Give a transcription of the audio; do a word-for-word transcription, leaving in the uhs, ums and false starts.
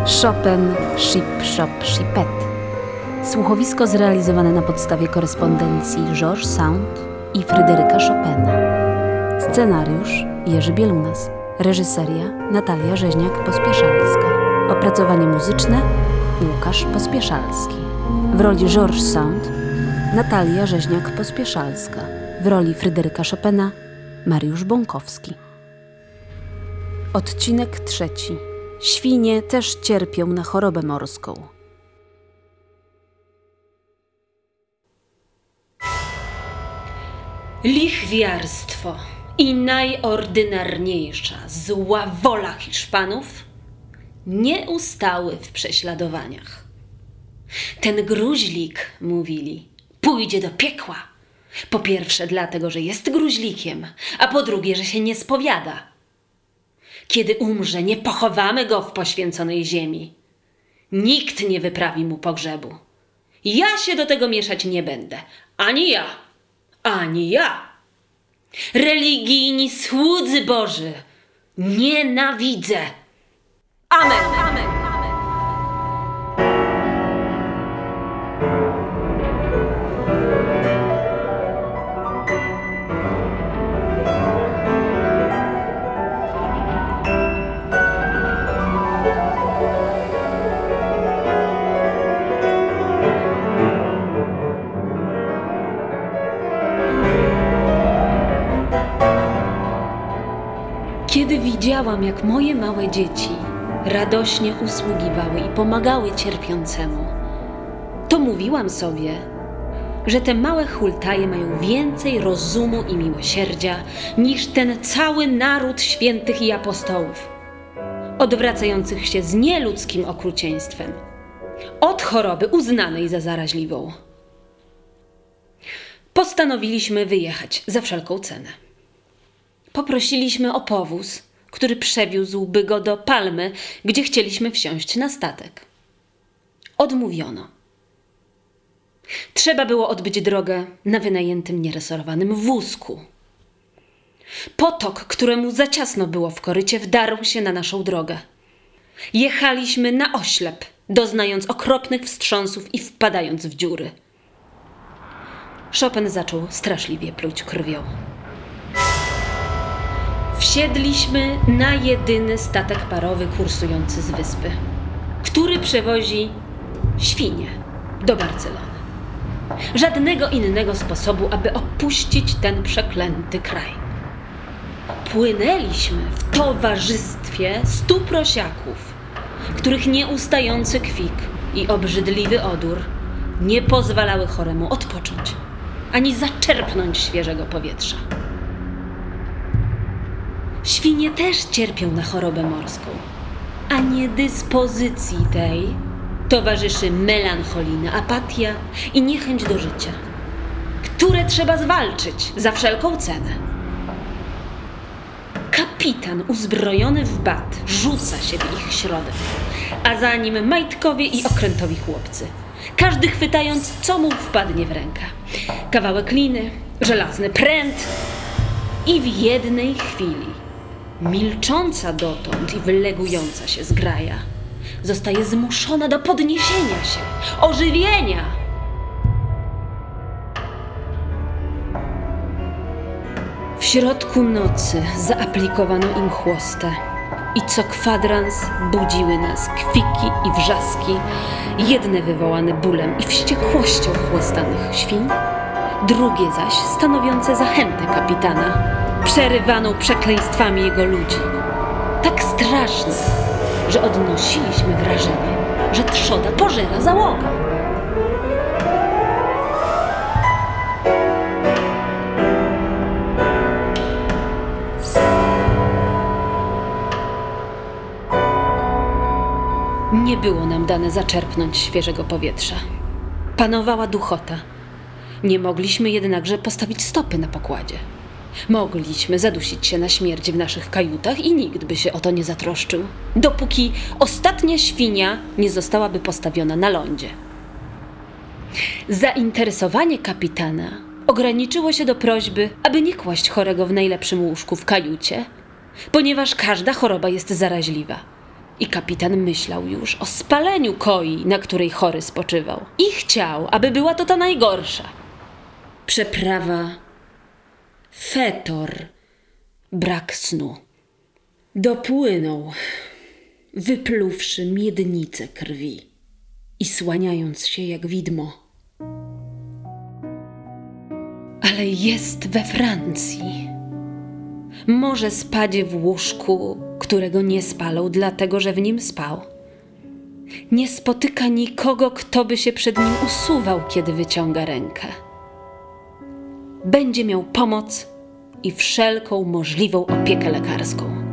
Chopin, Ship, Shop, Shipet. Słuchowisko zrealizowane na podstawie korespondencji Georges Sand i Fryderyka Chopina. Scenariusz Jerzy Bielunas. Reżyseria Natalia Rzeźniak-Pospieszalska. Opracowanie muzyczne Łukasz Pospieszalski. W roli Georges Sand Natalia Rzeźniak-Pospieszalska. W roli Fryderyka Chopina Mariusz Bąkowski. Odcinek trzeci. Świnie też cierpią na chorobę morską. Lichwiarstwo i najordynarniejsza zła wola Hiszpanów nie ustały w prześladowaniach. Ten gruźlik, mówili, pójdzie do piekła. Po pierwsze dlatego, że jest gruźlikiem, a po drugie, że się nie spowiada. Kiedy umrze, nie pochowamy go w poświęconej ziemi. Nikt nie wyprawi mu pogrzebu. Ja się do tego mieszać nie będę. Ani ja, ani ja. Religijni słudzy Boży, nienawidzę. Amen. Amen. Kiedy widziałam, jak moje małe dzieci radośnie usługiwały i pomagały cierpiącemu, to mówiłam sobie, że te małe hultaje mają więcej rozumu i miłosierdzia niż ten cały naród świętych i apostołów, odwracających się z nieludzkim okrucieństwem od choroby uznanej za zaraźliwą. Postanowiliśmy wyjechać za wszelką cenę. Poprosiliśmy o powóz, który przewiózłby go do Palmy, gdzie chcieliśmy wsiąść na statek. Odmówiono. Trzeba było odbyć drogę na wynajętym, nieresorowanym wózku. Potok, któremu za ciasno było w korycie, wdarł się na naszą drogę. Jechaliśmy na oślep, doznając okropnych wstrząsów i wpadając w dziury. Chopin zaczął straszliwie pluć krwią. Wsiedliśmy na jedyny statek parowy kursujący z wyspy, który przewozi świnie do Barcelony. Żadnego innego sposobu, aby opuścić ten przeklęty kraj. Płynęliśmy w towarzystwie stu prosiaków, których nieustający kwik i obrzydliwy odór nie pozwalały choremu odpocząć, ani zaczerpnąć świeżego powietrza. Świnie też cierpią na chorobę morską, a niedyspozycji tej towarzyszy melancholijna apatia i niechęć do życia, które trzeba zwalczyć za wszelką cenę. Kapitan uzbrojony w bat rzuca się w ich środek, a za nim majtkowie i okrętowi chłopcy, każdy chwytając, co mu wpadnie w rękę. Kawałek liny, żelazny pręt i w jednej chwili milcząca dotąd i wylegująca się zgraja zostaje zmuszona do podniesienia się, ożywienia. W środku nocy zaaplikowano im chłostę i co kwadrans budziły nas kwiki i wrzaski, jedne wywołane bólem i wściekłością chłostanych świń, drugie zaś stanowiące zachętę kapitana, przerywaną przekleństwami jego ludzi. Tak straszne, że odnosiliśmy wrażenie, że trzoda pożera załogę. Nie było nam dane zaczerpnąć świeżego powietrza. Panowała duchota. Nie mogliśmy jednakże postawić stopy na pokładzie. Mogliśmy zadusić się na śmierć w naszych kajutach i nikt by się o to nie zatroszczył, dopóki ostatnia świnia nie zostałaby postawiona na lądzie. Zainteresowanie kapitana ograniczyło się do prośby, aby nie kłaść chorego w najlepszym łóżku w kajucie, ponieważ każda choroba jest zaraźliwa I kapitan myślał już o spaleniu koi, na której chory spoczywał. I chciał, aby była to ta najgorsza. Przeprawa, fetor, brak snu. Dopłynął, wypluwszy miednicę krwi i słaniając się jak widmo. Ale jest we Francji. Może spać w łóżku, którego nie spalał, dlatego że w nim spał. Nie spotyka nikogo, kto by się przed nim usuwał, kiedy wyciąga rękę. Będzie miał pomoc i wszelką możliwą opiekę lekarską.